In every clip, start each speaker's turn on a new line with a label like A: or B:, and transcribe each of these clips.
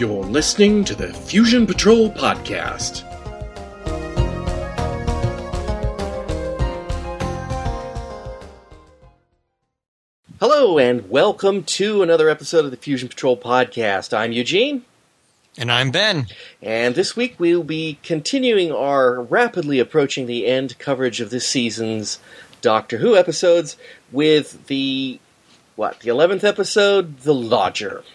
A: You're listening to the Fusion Patrol Podcast. Hello, and welcome to another episode of the Fusion Patrol Podcast. I'm Eugene.
B: And I'm Ben.
A: And this week we'll be continuing our rapidly approaching the end coverage of this season's Doctor Who episodes with the 11th episode, The Lodger.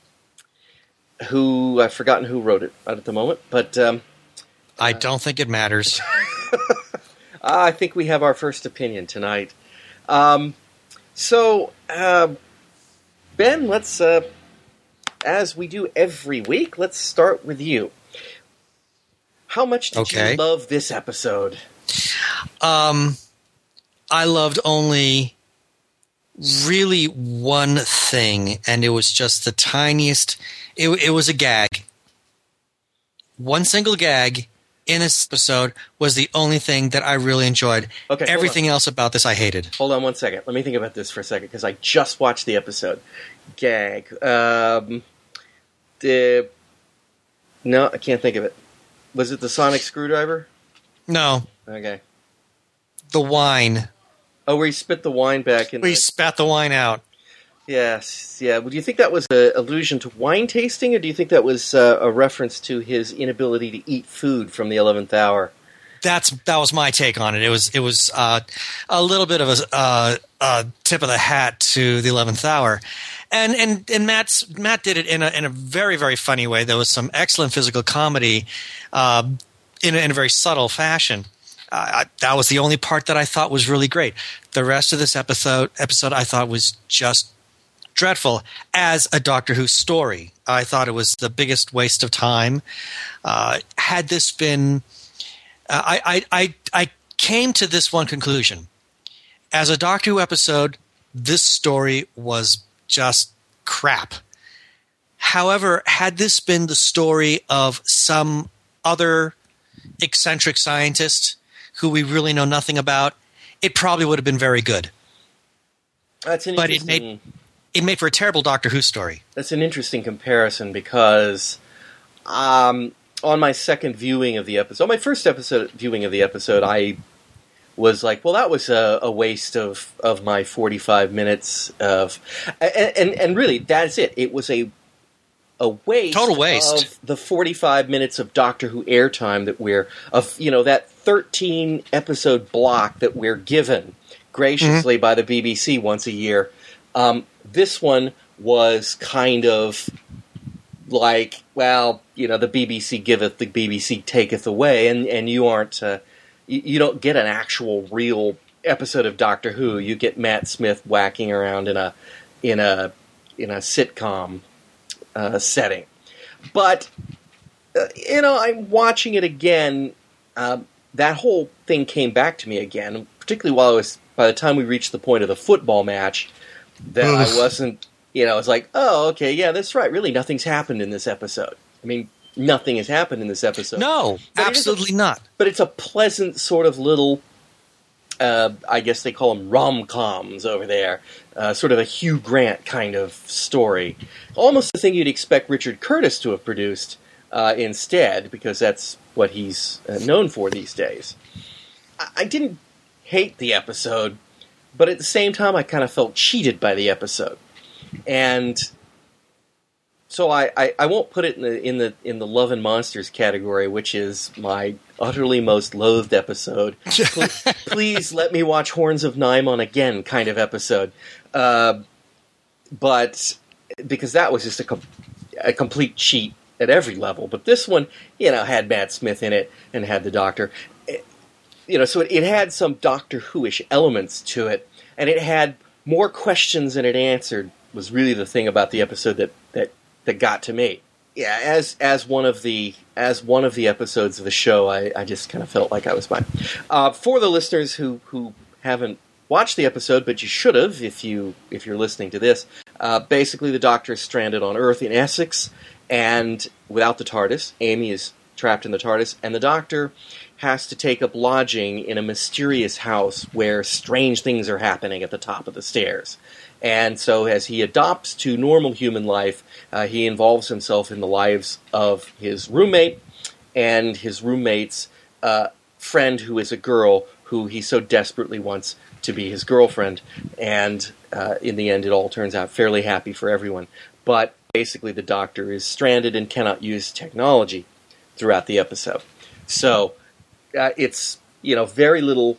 A: Who, I've forgotten who wrote it at the moment, but...
B: I don't think it matters.
A: I think we have our first opinion tonight. Ben, let's, as we do every week, let's start with you. How much did you love this episode?
B: I loved only really one thing, and it was just the tiniest... It was a gag. One single gag in this episode was the only thing that I really enjoyed.
A: Okay,
B: everything else about this I hated.
A: Hold on one second. Let me think about this for a second, because I just watched the episode. Gag. No, I can't think of it. Was it the sonic screwdriver?
B: No.
A: Okay.
B: The wine.
A: Oh, where he spit the wine back in.
B: He spat the wine out.
A: Yes, yeah. Well, do you think that was an allusion to wine tasting, or do you think that was a reference to his inability to eat food from the 11th hour?
B: That was my take on it. It was a little bit of a tip of the hat to the 11th hour, and Matt did it in a very, very funny way. There was some excellent physical comedy in a very subtle fashion. That was the only part that I thought was really great. The rest of this episode I thought was just dreadful as a Doctor Who story. I thought it was the biggest waste of time. Had this been... I came to this one conclusion. As a Doctor Who episode, this story was just crap. However, had this been the story of some other eccentric scientist who we really know nothing about, it probably would have been very good.
A: That's an interesting...
B: But it made for a terrible Doctor Who story.
A: That's an interesting comparison because on my second viewing of the episode, my first viewing of the episode, I was like, well, that was a waste of my 45 minutes of... And really, that's it. It was a waste,
B: total waste
A: of the 45 minutes of Doctor Who airtime that that 13 episode block that we're given graciously by the BBC once a year. This one was kind of like, well, the BBC giveth, the BBC taketh away, and you aren't, you don't get an actual real episode of Doctor Who. You get Matt Smith whacking around in a sitcom setting. But I'm watching it again. That whole thing came back to me again, particularly by the time we reached the point of the football match. That I wasn't, it's like, oh, okay, yeah, that's right. Really, nothing's happened in this episode. I mean, nothing has happened in this episode.
B: No, but absolutely not.
A: But it's a pleasant sort of little, I guess they call them rom-coms over there, sort of a Hugh Grant kind of story. Almost the thing you'd expect Richard Curtis to have produced instead, because that's what he's known for these days. I didn't hate the episode, but at the same time, I kind of felt cheated by the episode, and so I won't put it in the Love and Monsters category, which is my utterly most loathed episode. Please let me watch Horns of Nimon again, kind of episode, but because that was just a complete cheat at every level. But this one, had Matt Smith in it and had the Doctor. So it had some Doctor Who-ish elements to it, and it had more questions than it answered, was really the thing about the episode that got to me. Yeah, as one of the episodes of the show, I just kind of felt like I was fine. For the listeners who haven't watched the episode, but you should have if you're listening to this, basically the Doctor is stranded on Earth in Essex, and without the TARDIS, Amy is trapped in the TARDIS, and the Doctor has to take up lodging in a mysterious house where strange things are happening at the top of the stairs. And so as he adopts to normal human life, he involves himself in the lives of his roommate and his roommate's friend, who is a girl who he so desperately wants to be his girlfriend. And in the end, it all turns out fairly happy for everyone. But basically, the Doctor is stranded and cannot use technology throughout the episode. So it's very little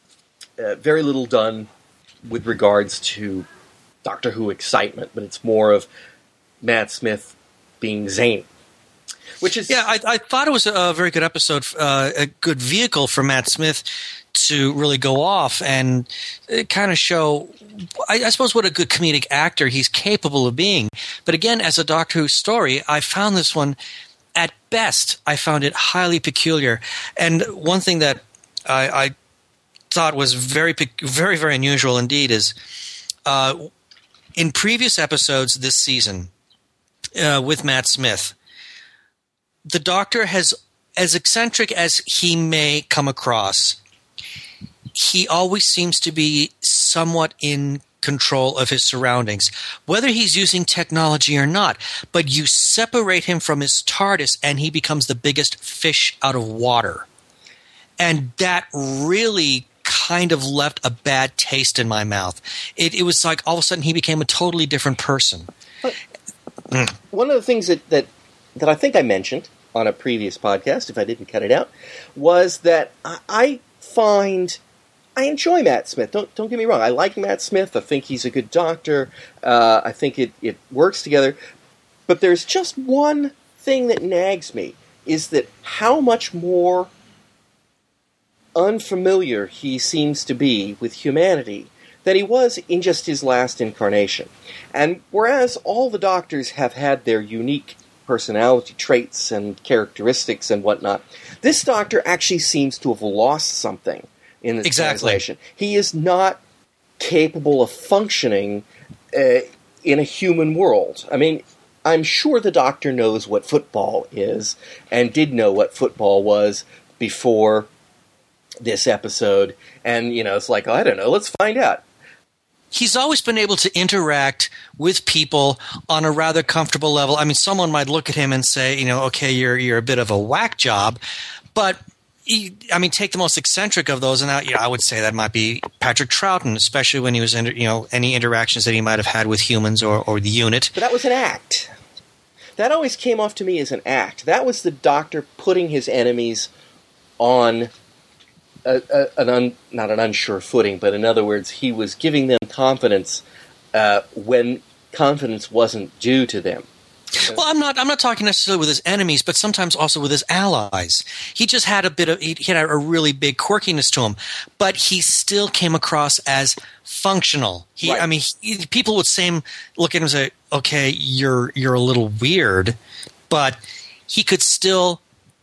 A: done with regards to Doctor Who excitement, but it's more of Matt Smith being zany. Which is
B: I thought it was a very good episode, a good vehicle for Matt Smith to really go off and kind of show, I suppose, what a good comedic actor he's capable of being. But again, as a Doctor Who story, I found this one, at best, I found it highly peculiar. And one thing that I thought was very, very, very unusual indeed is in previous episodes this season with Matt Smith, the Doctor has, as eccentric as he may come across, he always seems to be somewhat in control of his surroundings, whether he's using technology or not. But you separate him from his TARDIS and he becomes the biggest fish out of water. And that really kind of left a bad taste in my mouth. It was like all of a sudden he became a totally different person.
A: One of the things that I think I mentioned on a previous podcast, if I didn't cut it out, was that I enjoy Matt Smith. Don't get me wrong. I like Matt Smith. I think he's a good Doctor. I think it works together. But there's just one thing that nags me, is that how much more unfamiliar he seems to be with humanity than he was in just his last incarnation. And whereas all the Doctors have had their unique personality traits and characteristics and whatnot, this Doctor actually seems to have lost something in this translation. He is not capable of functioning in a human world. I mean, I'm sure the Doctor knows what football is, and did know what football was before this episode, and, it's like, I don't know, let's find out.
B: He's always been able to interact with people on a rather comfortable level. I mean, someone might look at him and say, okay, you're a bit of a whack job, but take the most eccentric of those, and I would say that might be Patrick Troughton, especially when he was, any interactions that he might have had with humans or the unit.
A: But that was an act. That always came off to me as an act. That was the Doctor putting his enemies on not an unsure footing, but in other words, he was giving them confidence when confidence wasn't due to them.
B: Well, I'm not talking necessarily with his enemies, but sometimes also with his allies. He just had he had a really big quirkiness to him, but he still came across as functional. Right. People would look at him and say, "Okay, you're a little weird," but he could still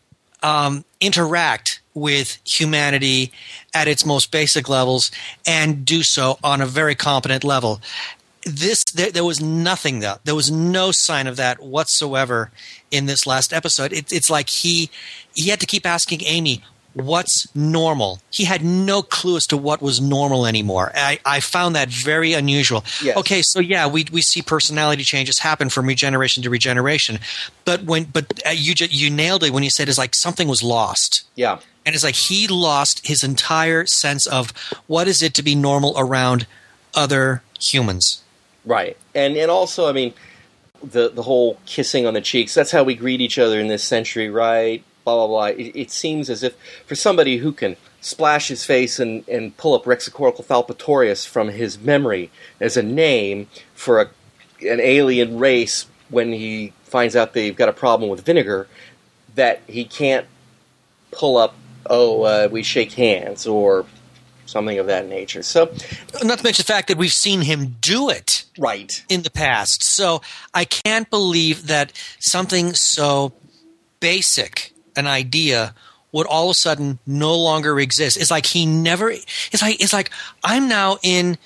B: interact with humanity at its most basic levels and do so on a very competent level. There was nothing, though. There was no sign of that whatsoever in this last episode. It's like he had to keep asking Amy, what's normal? He had no clue as to what was normal anymore. I found that very unusual.
A: Yes.
B: Okay, so we see personality changes happen from regeneration to regeneration, but you nailed it when you said it's like something was lost.
A: Yeah.
B: And it's like he lost his entire sense of what is it to be normal around other humans.
A: Right. And also, the whole kissing on the cheeks, that's how we greet each other in this century, right? Blah, blah, blah. It seems as if for somebody who can splash his face and pull up Rexicoracle falpatorius from his memory as a name for an alien race when he finds out they've got a problem with vinegar, that he can't pull up, we shake hands, or something of that nature. So,
B: not to mention the fact that we've seen him do it
A: right
B: in the past. So I can't believe that something so basic, an idea, would all of a sudden no longer exist. It's like he never. It's like I'm now in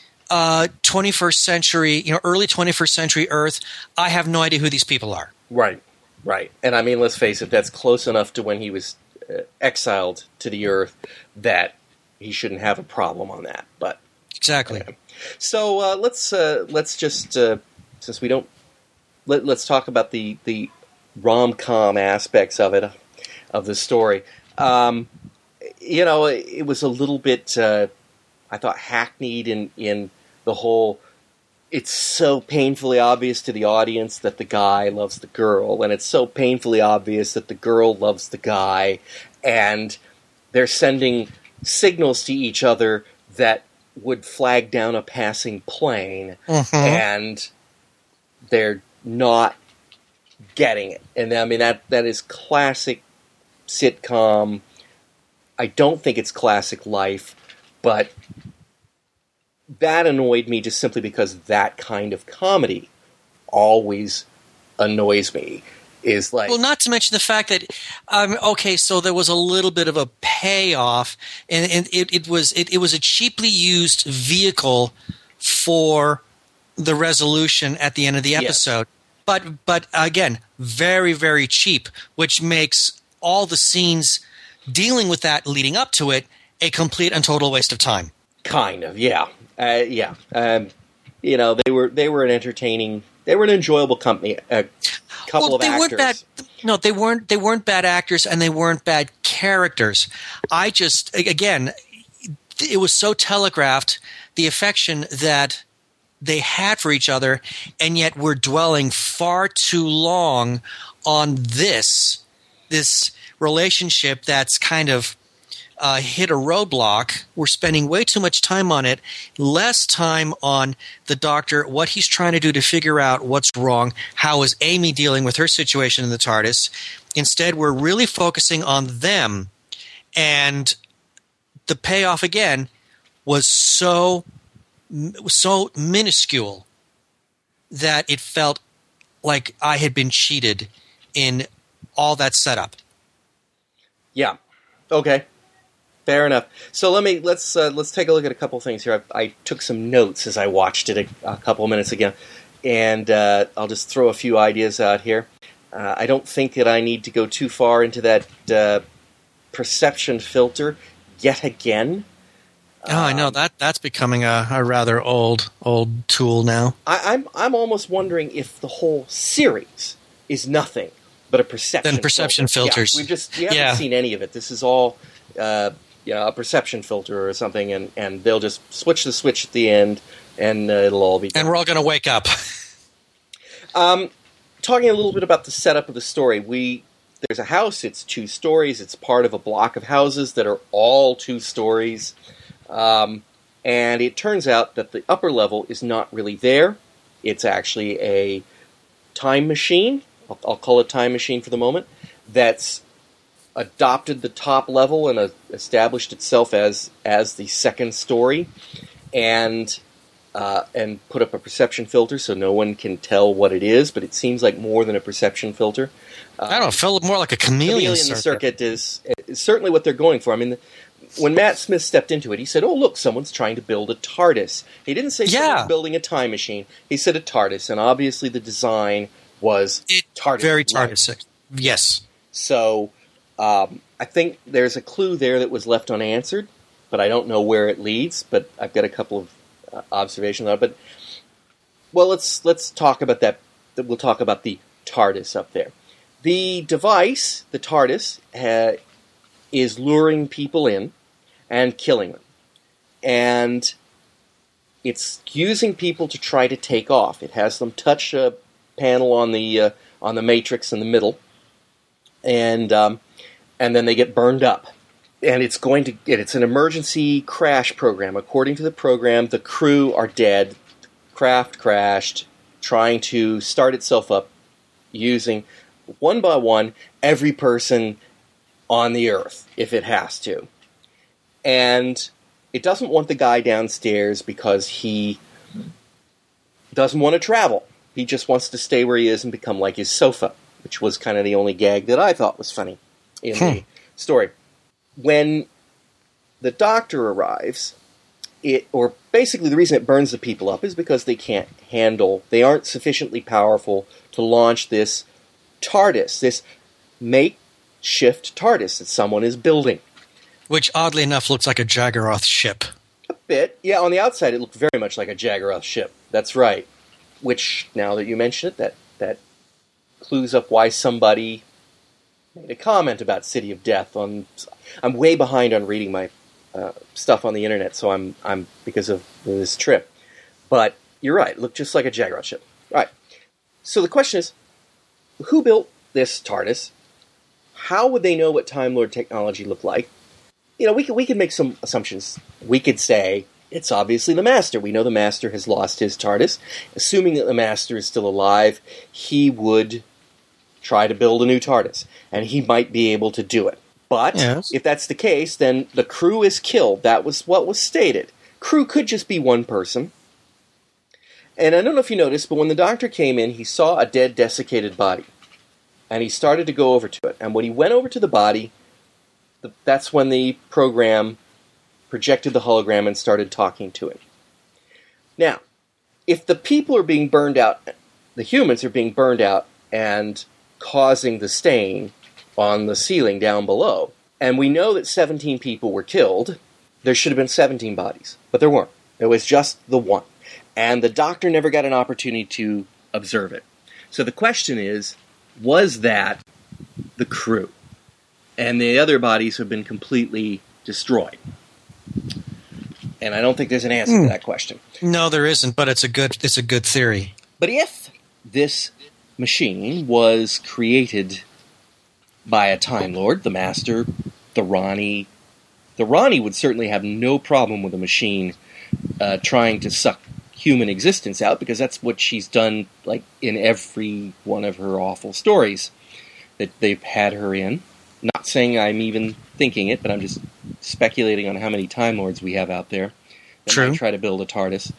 B: 21st century, early 21st century Earth. I have no idea who these people are.
A: Right. Right. And I mean, let's face it, that's close enough to when he was exiled to the Earth that he shouldn't have a problem on that. But
B: Exactly.
A: so let's just since we don't let's talk about the rom-com aspects of it, of the story. It was a little bit I thought hackneyed in the whole. It's so painfully obvious to the audience that the guy loves the girl, and it's so painfully obvious that the girl loves the guy, and they're sending signals to each other that would flag down a passing plane, and they're not getting it. And I mean, that is classic sitcom. I don't think it's classic life, but that annoyed me just simply because that kind of comedy always annoys me. Is like,
B: well, not to mention the fact that okay, so there was a little bit of a payoff, and it was a cheaply used vehicle for the resolution at the end of the episode. Yes. But again, very, very cheap, which makes all the scenes dealing with that leading up to it a complete and total waste of time.
A: Kind of, yeah. They were an entertaining, they were an enjoyable company. Couple of actors.
B: They weren't bad actors, and they weren't bad characters. It was so telegraphed, the affection that they had for each other, and yet we're dwelling far too long on this relationship that's kind of hit a roadblock. We're spending way too much time on it, less time on the doctor, what he's trying to do to figure out what's wrong, how is Amy dealing with her situation in the TARDIS. Instead, we're really focusing on them, and the payoff, again, was so minuscule that it felt like I had been cheated in all that setup.
A: Yeah. Okay. Fair enough. So let's take a look at a couple things here. I took some notes as I watched it a couple of minutes ago, and I'll just throw a few ideas out here. I don't think that I need to go too far into that perception filter yet again.
B: I know that's becoming a rather old tool now.
A: I'm almost wondering if the whole series is nothing but a perception filters. Yeah, we haven't seen any of it. This is all a perception filter or something, and they'll just switch the switch at the end, and it'll all be done.
B: And we're all going to wake up.
A: Talking a little bit about the setup of the story, there's a house. It's 2 stories. It's part of a block of houses that are all 2 stories. And it turns out that the upper level is not really there. It's actually a time machine. I'll call it a time machine for the moment. That's adopted the top level and established itself as the second story, and put up a perception filter so no one can tell what it is. But it seems like more than a perception filter.
B: I don't know, felt more like a chameleon
A: circuit is certainly what they're going for. I mean, when Matt Smith stepped into it, he said, "Oh, look, someone's trying to build a TARDIS." He didn't say someone's building a time machine. He said a TARDIS, and obviously the design was TARDIS.
B: Very TARDIS. Yes.
A: So I think there's a clue there that was left unanswered, but I don't know where it leads. But I've got a couple of observations on it. But let's talk about that. We'll talk about the TARDIS up there. The device, the TARDIS, is luring people in and killing them. And it's using people to try to take off. It has them touch a panel on the matrix in the middle, and then they get burned up. And it's an emergency crash program. According to the program, the crew are dead. Craft crashed, trying to start itself up using, one by one, every person on the Earth, if it has to. And it doesn't want the guy downstairs because he doesn't want to travel. He just wants to stay where he is and become like his sofa, which was kind of the only gag that I thought was funny in the story. When the doctor arrives, basically the reason it burns the people up is because they aren't sufficiently powerful to launch this TARDIS, this makeshift TARDIS that someone is building.
B: Which, oddly enough, looks like a Jaggeroth ship.
A: A bit. Yeah, on the outside it looked very much like a Jaggeroth ship. That's right. Which, now that you mention it, that clues up why somebody made a comment about City of Death. I'm way behind on reading my stuff on the internet, so I'm because of this trip. But you're right, it looked just like a Jaggeroth ship. All right. So the question is, who built this TARDIS? How would they know what Time Lord technology looked like? You know, we could make some assumptions. We could say it's obviously the Master. We know the Master has lost his TARDIS. Assuming that the Master is still alive, he would try to build a new TARDIS, and he might be able to do it. But
B: yes,
A: if that's the case, then the crew is killed. That was what was stated. Crew could just be one person. And I don't know if you noticed, but when the Doctor came in, he saw a dead, desiccated body. And he started to go over to it. And when he went over to the body, that's when the program projected the hologram and started talking to him. Now, if the people are being burned out, the humans are being burned out and causing the stain on the ceiling down below, and we know that 17 people were killed, there should have been 17 bodies. But there weren't. There was just the one. And the Doctor never got an opportunity to observe it. So the question is, was that the crew? And the other bodies have been completely destroyed. And I don't think there's an answer to that question.
B: No, there isn't, but it's a good theory.
A: But if this machine was created by a Time Lord, the Master, the Rani would certainly have no problem with a machine trying to suck human existence out, because that's what she's done, like, in every one of her awful stories that they've had her in. Not saying I'm even thinking it, but I'm just speculating on how many Time Lords we have out there that might try to build a TARDIS.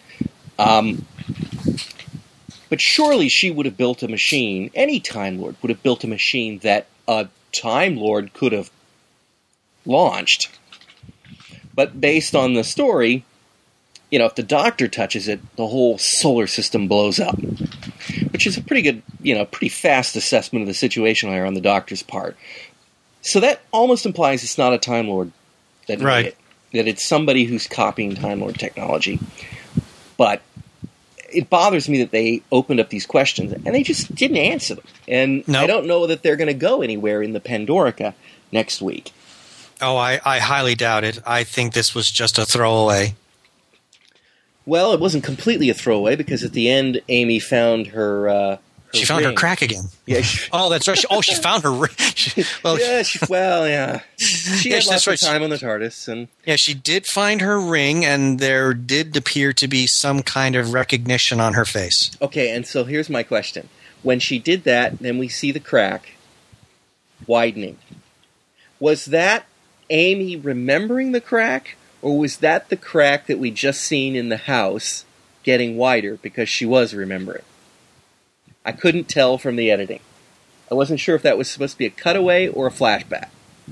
A: But surely she would have built a machine, any Time Lord would have built a machine that a Time Lord could have launched. But based on the story, you know, if the Doctor touches it, the whole solar system blows up. Which is a pretty good, pretty fast assessment of the situation here on the Doctor's part. So that almost implies it's not a Time Lord that made it. That it's somebody who's copying Time Lord technology. But it bothers me that they opened up these questions, and they just didn't answer them. And I don't know that they're going to go anywhere in the Pandorica next week.
B: Oh, I highly doubt it. I think this was just a throwaway.
A: Well, it wasn't completely a throwaway, because at the end, Amy found her
B: she found
A: ring.
B: her crack again.
A: Yeah.
B: Oh, that's right. She found her ring. She had lots of time on the TARDIS. And yeah, she did find her ring, and there did appear to be some kind of recognition on her face.
A: Okay, and so here's my question. When she did that, then we see the crack widening. Was that Amy remembering the crack, or was that the crack that we just seen in the house getting wider because she was remembering? I couldn't tell from the editing. I wasn't sure if that was supposed to be a cutaway or a flashback.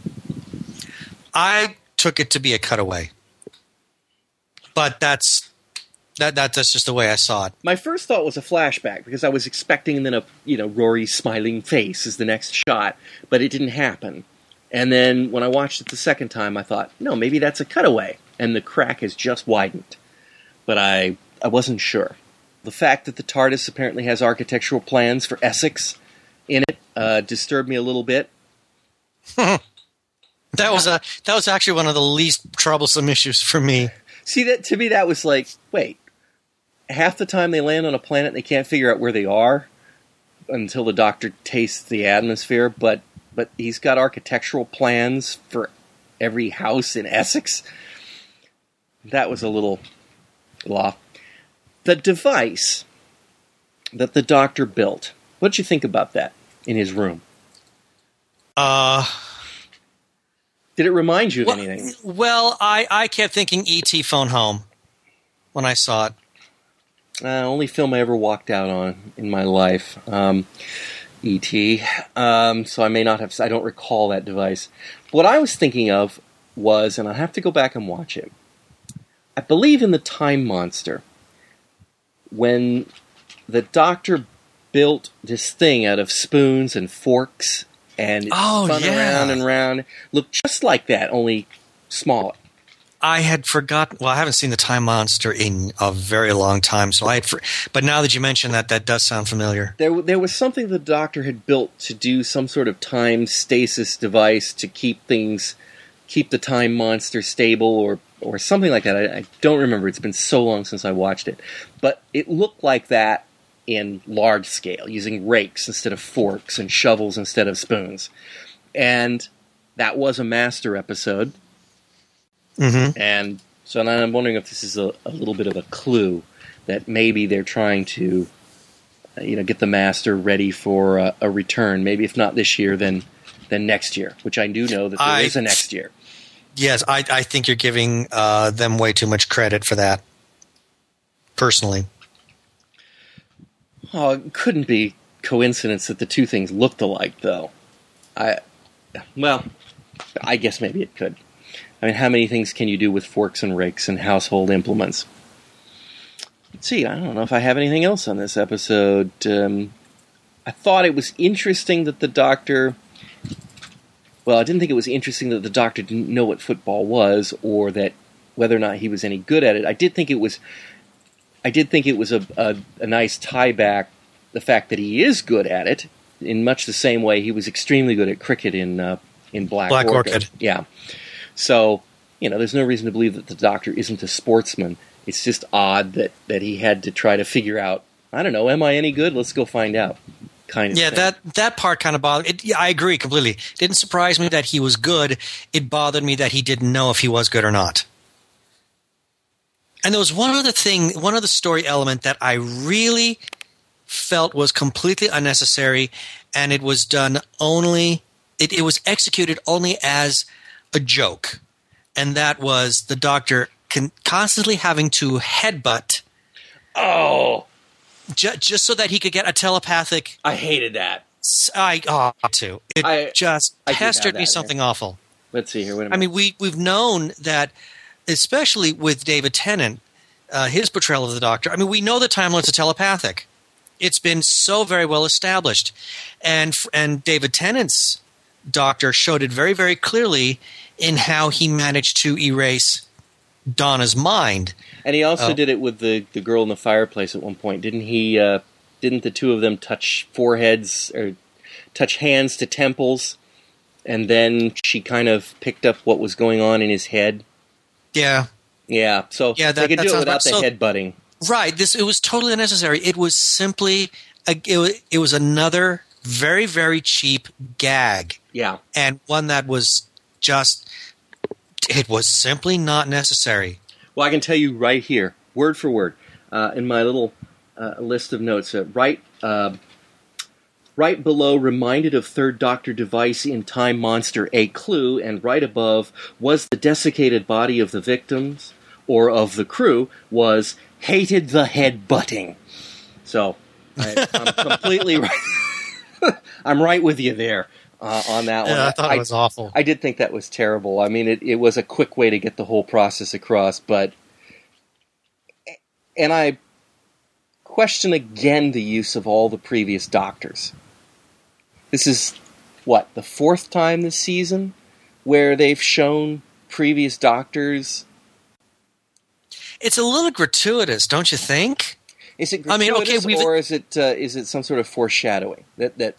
B: I took it to be a cutaway. But that's just the way I saw it.
A: My first thought was a flashback, because I was expecting then Rory's smiling face as the next shot, but it didn't happen. And then when I watched it the second time, I thought, no, maybe that's a cutaway, and the crack has just widened. But I wasn't sure. The fact that the TARDIS apparently has architectural plans for Essex in it disturbed me a little bit.
B: That was actually one of the least troublesome issues for me.
A: See, that to me, that was like, wait, half the time they land on a planet, they can't figure out where they are until the Doctor tastes the atmosphere, but he's got architectural plans for every house in Essex. That was a little off. The device that the Doctor built, what did you think about that in his room? Did it remind you of anything? Well,
B: I kept thinking E.T. Phone Home when I saw it.
A: Only film I ever walked out on in my life. E.T. So I may not have... I don't recall that device. What I was thinking of was, and I'll have to go back and watch it, I believe in the Time Monster, when the Doctor built this thing out of spoons and forks, and it spun around and around. Looked just like that, only smaller.
B: I had forgotten. Well, I haven't seen the Time Monster in a very long time, so but now that you mention that, that does sound familiar.
A: There was something the Doctor had built to do some sort of time stasis device to keep the Time Monster stable, or something like that. I don't remember. It's been so long since I watched it, but it looked like that in large scale, using rakes instead of forks and shovels instead of spoons, and that was a Master episode.
B: Mm-hmm.
A: And so now I'm wondering if this is a little bit of a clue that maybe they're trying to, get the Master ready for a return. Maybe if not this year, then next year. Which I do know that there is a next year.
B: Yes, I think you're giving them way too much credit for that. Personally,
A: it couldn't be coincidence that the two things looked alike, though. I guess maybe it could. I mean, how many things can you do with forks and rakes and household implements? Let's see, I don't know if I have anything else on this episode. I thought it was interesting that the Doctor... Well, I didn't think it was interesting that the Doctor didn't know what football was, or that whether or not he was any good at it. I did think it was a nice tie back, the fact that he is good at it, in much the same way he was extremely good at cricket in Black Orchid. Yeah. So, there's no reason to believe that the Doctor isn't a sportsman. It's just odd that he had to try to figure out, I don't know, am I any good? Let's go find out. Kind of thing. That
B: part kind of bothered me. I agree completely. It didn't surprise me that he was good. It bothered me that he didn't know if he was good or not. And there was one other story element that I really felt was completely unnecessary, and it was done only – it was executed only as – a joke, and that was the Doctor constantly having to headbutt.
A: Oh,
B: just so that he could get a telepathic.
A: I hated that.
B: Too. It just pestered me something awful.
A: Let's see here. Wait a minute.
B: I mean, we've known that, especially with David Tennant, his portrayal of the Doctor. I mean, we know that Time Lords are telepathic. It's been so very well established, and David Tennant's Doctor showed it very, very clearly in how he managed to erase Donna's mind.
A: And he also did it with the girl in the fireplace at one point. Didn't he? Didn't the two of them touch foreheads or touch hands to temples? And then she kind of picked up what was going on in his head.
B: Yeah.
A: Yeah. So they could do it without the headbutting.
B: Right. It was totally unnecessary. It was simply it was another very, very cheap gag.
A: Yeah.
B: And one that was just, it was simply not necessary.
A: Well, I can tell you right here, word for word, in my little list of notes, right below, reminded of Third Doctor device in Time Monster, a clue, and right above, was the desiccated body of the victims, or of the crew, was hated the head-butting. So, I'm completely right. I'm right with you there on that one.
B: I thought it was awful.
A: I did think that was terrible. I mean, it was a quick way to get the whole process across, and I question again the use of all the previous Doctors. This is, the fourth time this season where they've shown previous Doctors?
B: It's a little gratuitous, don't you think?
A: Is it gratuitous, or is it some sort of foreshadowing? It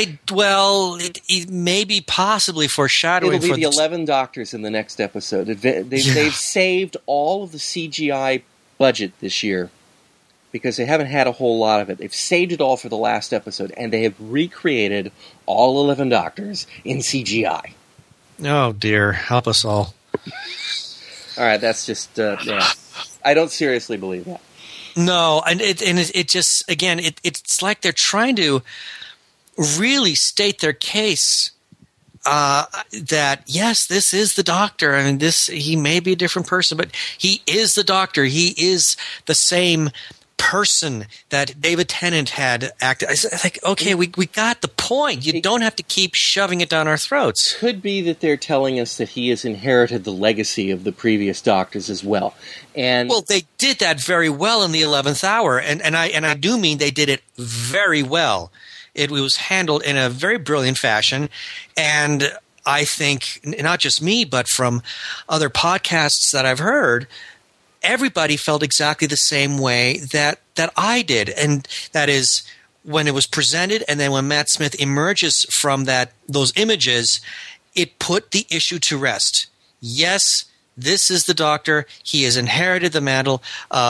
B: may be possibly foreshadowing.
A: It'll be the 11 Doctors in the next episode. They've saved all of the CGI budget this year because they haven't had a whole lot of it. They've saved it all for the last episode, and they have recreated all 11 Doctors in CGI.
B: Oh dear, help us all!
A: All right, that's just I don't seriously believe that.
B: No, and it just, again, it's like they're trying to really state their case that, yes, this is the Doctor. I mean, he may be a different person, but he is the Doctor. He is the same person that David Tennant had acted. I was like, okay, we got the point. You don't have to keep shoving it down our throats.
A: Could be that they're telling us that he has inherited the legacy of the previous Doctors as well. And
B: well, they did that very well in the 11th Hour, and I do mean they did it very well. It was handled in a very brilliant fashion, and I think not just me, but from other podcasts that I've heard, everybody felt exactly the same way that I did, and that is when it was presented, and then when Matt Smith emerges from those images, it put the issue to rest. Yes, this is the Doctor. He has inherited the mantle.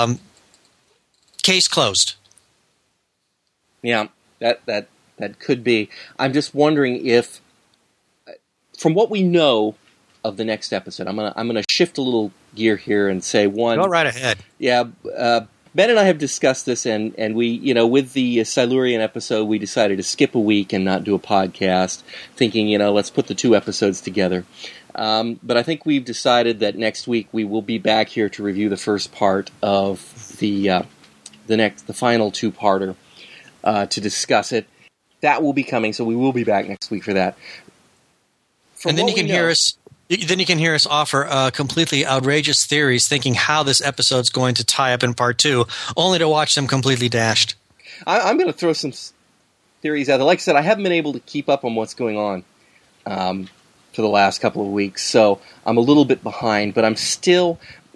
B: Case closed.
A: Yeah, that could be. I'm just wondering if, from what we know of the next episode, I'm gonna shift a little gear here and say one.
B: Go right ahead.
A: Yeah, Ben and I have discussed this, and we, with the Silurian episode, we decided to skip a week and not do a podcast, thinking, let's put the two episodes together. But I think we've decided that next week we will be back here to review the first part of the final two-parter to discuss it. That will be coming, so we will be back next week for that.
B: And then you can hear us. Then you can hear us offer completely outrageous theories, thinking how this episode's going to tie up in part 2, only to watch them completely dashed.
A: I'm going to throw some theories out there. Like I said, I haven't been able to keep up on what's going on for the last couple of weeks, so I'm a little bit behind. But I'm still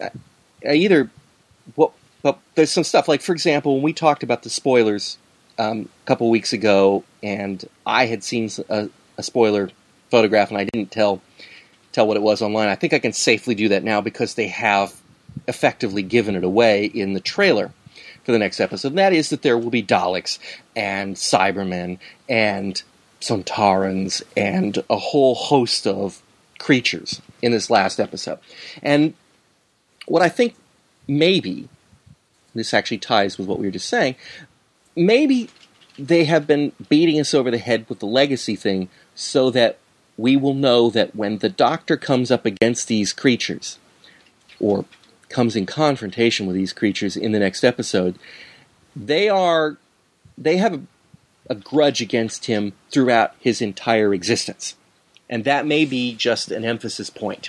A: But there's some stuff like, for example, when we talked about the spoilers a couple of weeks ago, and I had seen a spoiler photograph, and I didn't tell what it was online. I think I can safely do that now because they have effectively given it away in the trailer for the next episode. And that is that there will be Daleks and Cybermen and Sontarans and a whole host of creatures in this last episode. And what I think maybe, this actually ties with what we were just saying, maybe they have been beating us over the head with the legacy thing so that we will know that when the Doctor comes up against these creatures, or comes in confrontation with these creatures in the next episode, they have a grudge against him throughout his entire existence. And that may be just an emphasis point.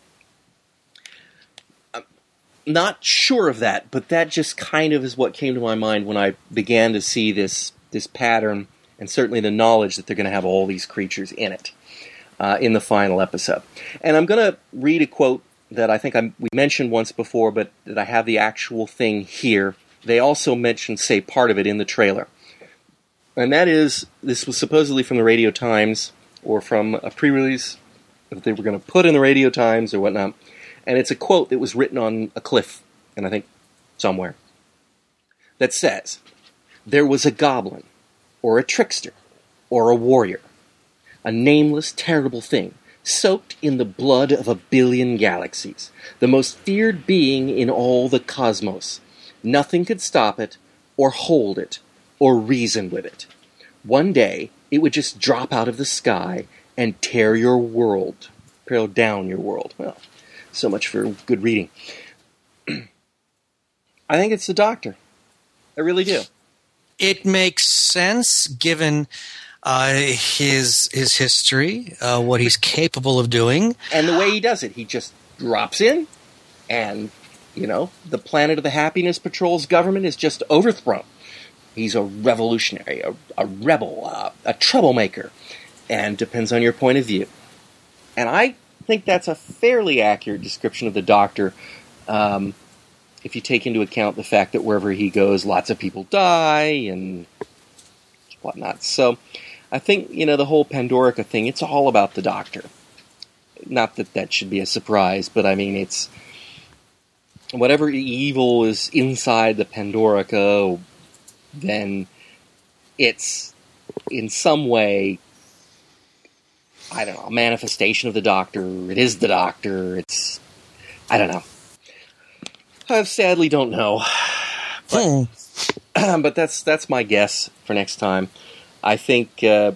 A: I'm not sure of that, but that just kind of is what came to my mind when I began to see this pattern, and certainly the knowledge that they're going to have all these creatures in it. In the final episode. And I'm going to read a quote that I think we mentioned once before, but that I have the actual thing here. They also mentioned, say, part of it in the trailer. And that is, this was supposedly from the Radio Times, or from a pre-release that they were going to put in the Radio Times or whatnot. And it's a quote that was written on a cliff, and I think somewhere, that says, "There was a goblin, or a trickster, or a warrior, a nameless, terrible thing, soaked in the blood of 1 billion galaxies, the most feared being in all the cosmos. Nothing could stop it, or hold it, or reason with it. One day, it would just drop out of the sky and tear down your world." Well, so much for good reading. I think it's the Doctor. I really do.
B: It makes sense, given his history, what he's capable of doing.
A: And the way he does it. He just drops in, and, the planet of the Happiness Patrol's government is just overthrown. He's a revolutionary, a rebel, a troublemaker, and depends on your point of view. And I think that's a fairly accurate description of the Doctor, if you take into account the fact that wherever he goes, lots of people die, and whatnot. So I think, the whole Pandorica thing, it's all about the Doctor. Not that should be a surprise, but I mean, it's whatever evil is inside the Pandorica, then it's in some way, I don't know, a manifestation of the Doctor. It is the Doctor. I don't know. I sadly don't know. But that's my guess for next time. I think it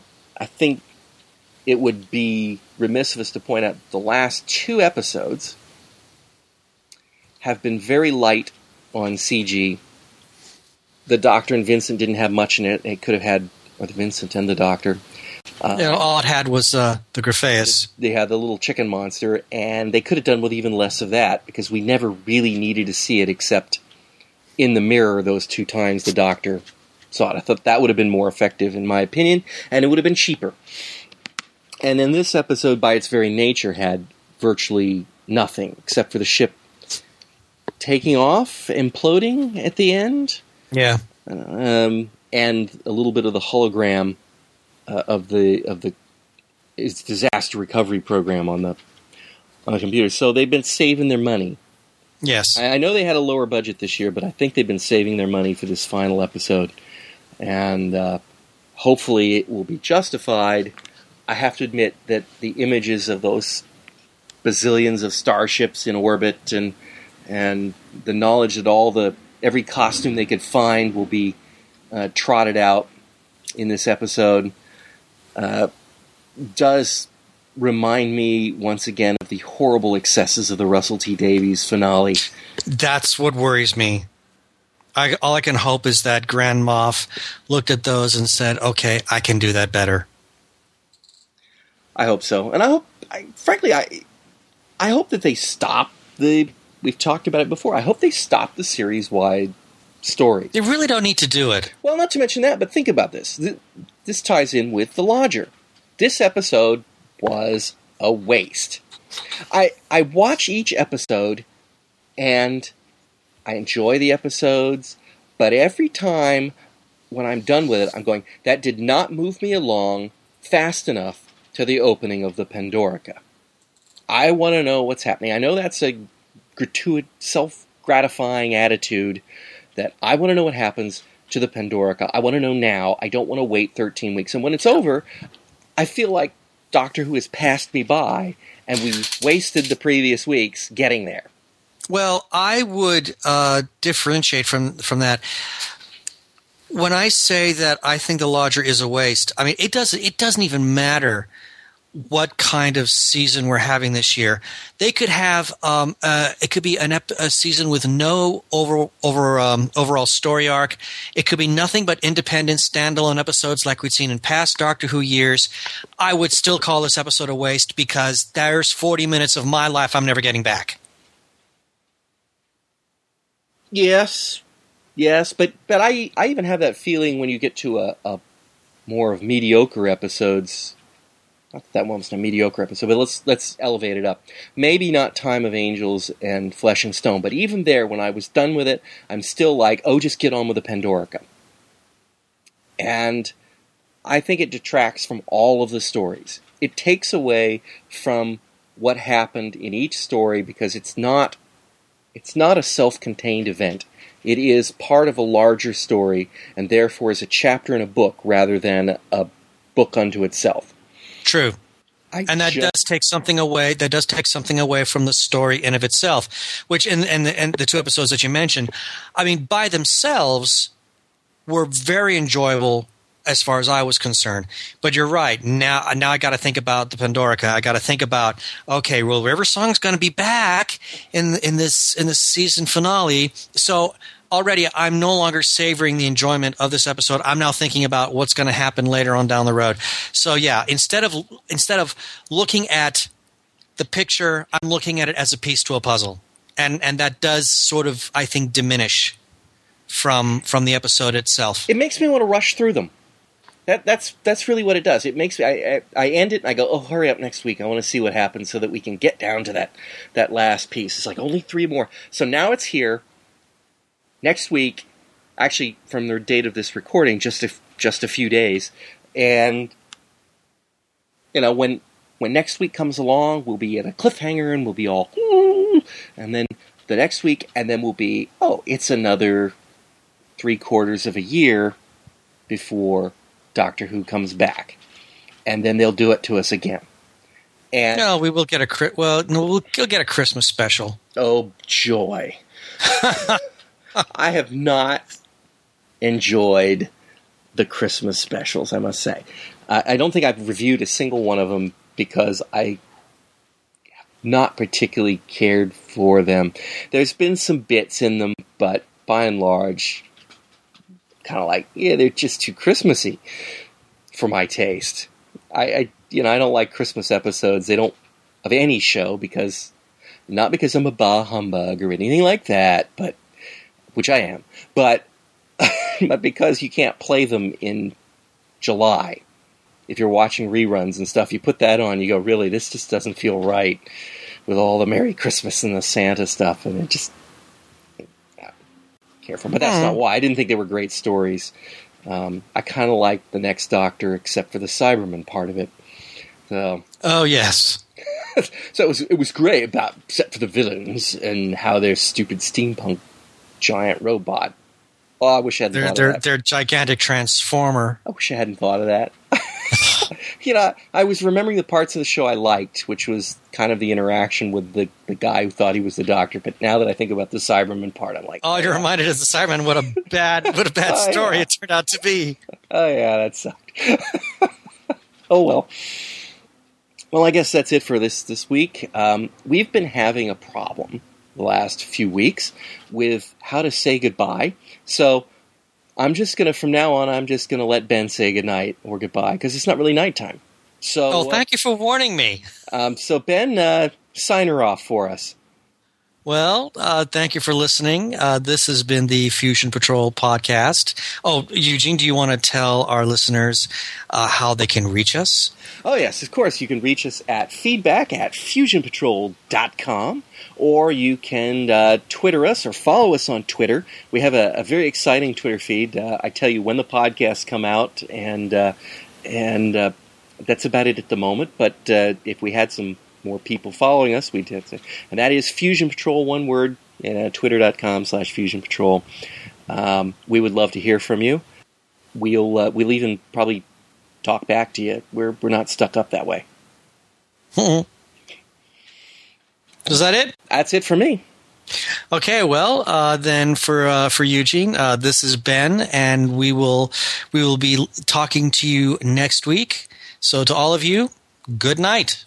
A: would be remiss of us to point out the last 2 episodes have been very light on CG, the Doctor and Vincent didn't have much in it. It could have had, or the Vincent and the Doctor.
B: All it had was the Grafeus.
A: They had the little chicken monster, and they could have done with even less of that, because we never really needed to see it except in the mirror those 2 times the Doctor saw it. I thought that would have been more effective, in my opinion, and it would have been cheaper. And then this episode, by its very nature, had virtually nothing, except for the ship taking off, imploding at the end.
B: Yeah.
A: And a little bit of the hologram of the disaster recovery program on the computer. So they've been saving their money.
B: Yes.
A: I know they had a lower budget this year, but I think they've been saving their money for this final episode. And hopefully it will be justified. I have to admit that the images of those bazillions of starships in orbit and the knowledge that every costume they could find will be trotted out in this episode does remind me once again of the horrible excesses of the Russell T Davies finale.
B: That's what worries me. All I can hope is that Grand Moff looked at those and said, okay, I can do that better.
A: I hope so. And I hope, frankly, I hope that they stop we've talked about it before, I hope they stop the series-wide story.
B: They really don't need to do it.
A: Well, not to mention that, but think about this. This ties in with The Lodger. This episode was a waste. I watch each episode, and I enjoy the episodes, but every time when I'm done with it, I'm going, that did not move me along fast enough to the opening of the Pandorica. I want to know what's happening. I know that's a gratuitous, self-gratifying attitude that I want to know what happens to the Pandorica. I want to know now. I don't want to wait 13 weeks. And when it's over, I feel like Doctor Who has passed me by, and we wasted the previous weeks getting there.
B: Well, I would differentiate from that. When I say that I think The Lodger is a waste, I mean it doesn't even matter what kind of season we're having this year. They could have it could be a season with no overall story arc. It could be nothing but independent standalone episodes like we've seen in past Doctor Who years. I would still call this episode a waste because there's 40 minutes of my life I'm never getting back.
A: Yes, but I even have that feeling when you get to a more of mediocre episodes. Not that one was a mediocre episode, but let's elevate it up. Maybe not Time of Angels and Flesh and Stone, but even there, when I was done with it, I'm still like, oh, just get on with the Pandorica. And I think it detracts from all of the stories. It takes away from what happened in each story because it's not a self-contained event. It is part of a larger story, and therefore is a chapter in a book rather than a book unto itself.
B: True. And that does take something away. That does take something away from the story in of itself, which in the 2 episodes that you mentioned, I mean, by themselves, were very enjoyable as far as I was concerned. But you're right. Now I got to think about the Pandorica. I got to think about, okay, well, River Song's going to be back in this season finale. So already I'm no longer savoring the enjoyment of this episode. I'm now thinking about what's going to happen later on down the road. So yeah, instead of looking at the picture, I'm looking at it as a piece to a puzzle. And that does sort of, I think, diminish from the episode itself.
A: It makes me want to rush through them. That's really what it does. It makes me. I end it and I go, oh, hurry up next week. I want to see what happens so that we can get down to that last piece. It's like only 3 more. So now it's here. Next week, actually from the date of this recording, just a few days, and when next week comes along, we'll be at a cliffhanger and we'll be all, and then the next week, and then we'll be, oh, it's another 3/4 of a year before Doctor Who comes back, and then they'll do it to us again. And
B: no, we will get we'll get a Christmas special.
A: Oh joy! I have not enjoyed the Christmas specials, I must say. I don't think I've reviewed a single one of them because I have not particularly cared for them. There's been some bits in them, but by and large, kind of like, yeah, they're just too Christmassy for my taste. I don't like Christmas episodes. They don't, of any show, not because I'm a bah humbug or anything like that, but which I am, but because you can't play them in July. If you're watching reruns and stuff, you put that on, you go, really, this just doesn't feel right with all the Merry Christmas and the Santa stuff, and it just, I don't care for. But that's not why. I didn't think they were great stories. I kind of liked The Next Doctor, except for the Cyberman part of it. So,
B: oh yes.
A: So it was great, except for the villains and how they're stupid steampunk giant robot. Oh, I wish I hadn't thought of that.
B: Their gigantic transformer.
A: I wish I hadn't thought of that. I was remembering the parts of the show I liked, which was kind of the interaction with the guy who thought he was the Doctor. But now that I think about the Cyberman part, I'm like,
B: oh, you're reminded of the Cyberman. What a bad story it turned out to be.
A: Oh yeah, that sucked. Oh well. Well, I guess that's it for this week. We've been having a problem the last few weeks with how to say goodbye. So I'm just going to, from now on, let Ben say goodnight or goodbye, because it's not really nighttime. So,
B: thank you for warning me.
A: So Ben, sign her off for us.
B: Well, thank you for listening. This has been the Fusion Patrol podcast. Oh, Eugene, do you want to tell our listeners how they can reach us?
A: Oh, yes, of course. You can reach us at feedback@fusionpatrol.com, or you can Twitter us or follow us on Twitter. We have a very exciting Twitter feed. I tell you when the podcasts come out, and that's about it at the moment. But if we had some more people following us, we did. And that is Fusion Patrol, one word, twitter.com/Fusion Patrol. We would love to hear from you. We'll even probably talk back to you. We're not stuck up that way.
B: Is that it?
A: That's it for me.
B: Okay, well, then for Eugene, this is Ben, and we will be talking to you next week. So to all of you, good night.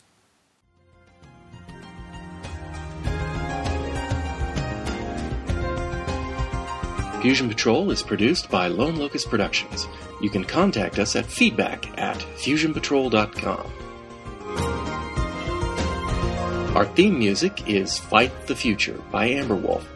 A: Fusion Patrol is produced by Lone Locust Productions. You can contact us at feedback@fusionpatrol.com. Our theme music is Fight the Future by Amberwolf.